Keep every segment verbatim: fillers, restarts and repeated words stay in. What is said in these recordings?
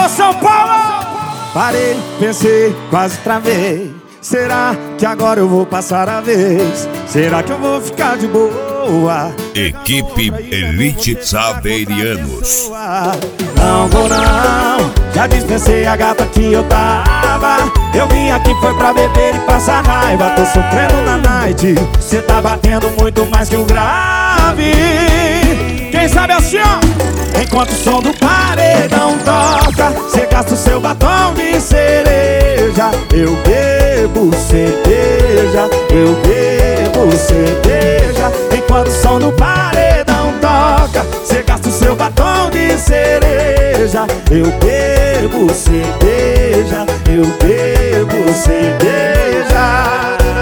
Alô, São Paulo! Parei, pensei, quase travei. Será que agora eu vou passar a vez? Será que eu vou ficar de boa? Equipe Elite Saverianos. Não vou não, já dispensei a gata que eu tava. Eu vim aqui foi pra beber e passar raiva. Tô sofrendo na night, cê tá batendo muito mais que o grave. Quem sabe assim, ó, enquanto o som do paredão toca, cê gasta o seu batom de cereja. Eu bebo cerveja, eu bebo cerveja. Enquanto o som do paredão toca, cê gasta o seu batom de cereja. Eu bebo cerveja, eu bebo cerveja.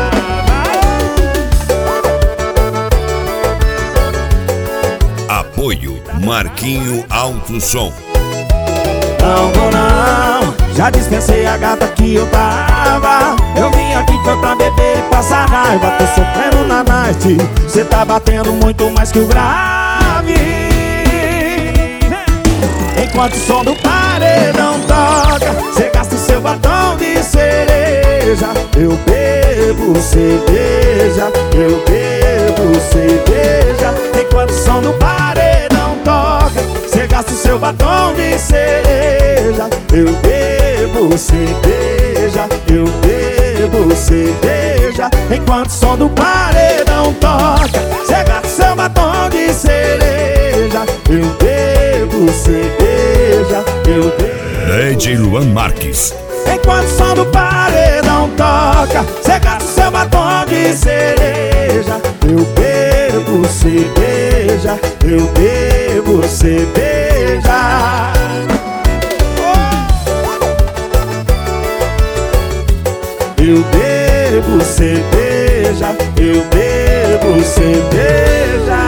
Apoio Marquinho Alto Som. Não vou não, já dispensei a gata que eu tava. Eu vim aqui foi pra beber e passar raiva. Tô sofrendo na night, cê tá batendo muito mais que o grave. Enquanto o som do paredão toca, cê gasta o seu batom de cereja. Eu bebo cerveja, eu bebo cerveja. Enquanto o som do paredão toca, cê gasta o seu batom de cereja. Eu bebo cerveja, eu bebo cerveja. Enquanto o som do paredão toca, cê gasta o seu batom de cereja. Eu bebo cerveja, eu bebo. D J Luan Marques. Enquanto o som do paredão toca, cê gasta o seu batom de cereja. Eu bebo cerveja, eu bebo cerveja. Eu bebo cerveja, eu bebo cerveja.